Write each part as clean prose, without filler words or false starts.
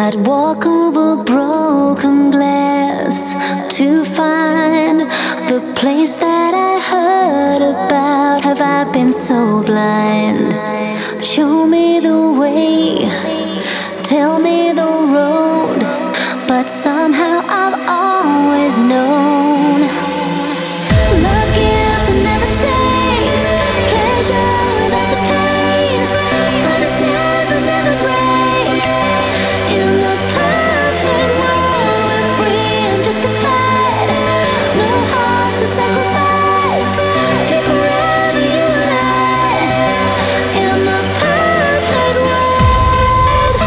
I'd walk over broken glass to find the place that I heard about. Have I been so blind? Show me the way, tell me the road, but somehow I've always known. Love gives and never takes, pleasure without the pain, promises will never break. In the perfect world we're free and justified, no hearts to sacrifice, be forever you and I. In the perfect world.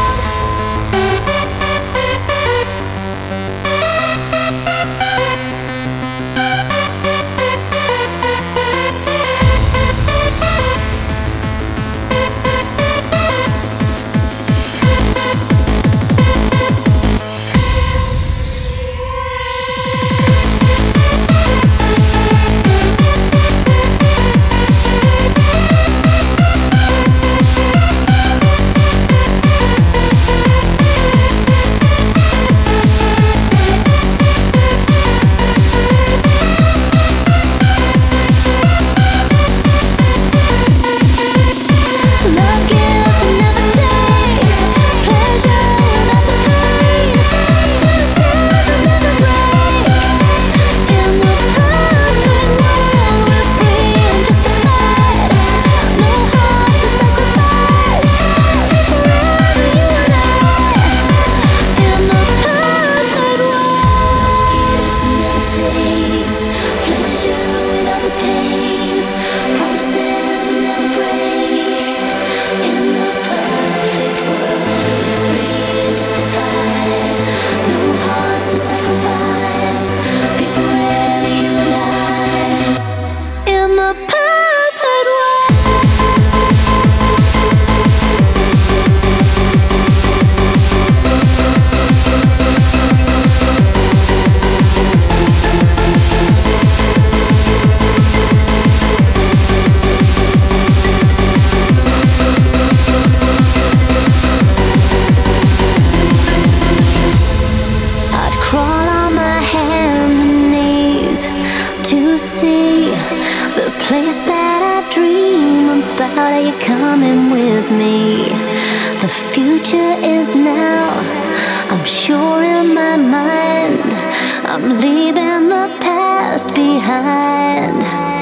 The place that I dream about, are you coming with me? The future is now, I'm sure in my mind, I'm leaving the past behind.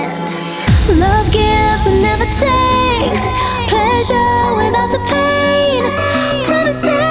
Love gives and never takes, pleasure without the pain, promises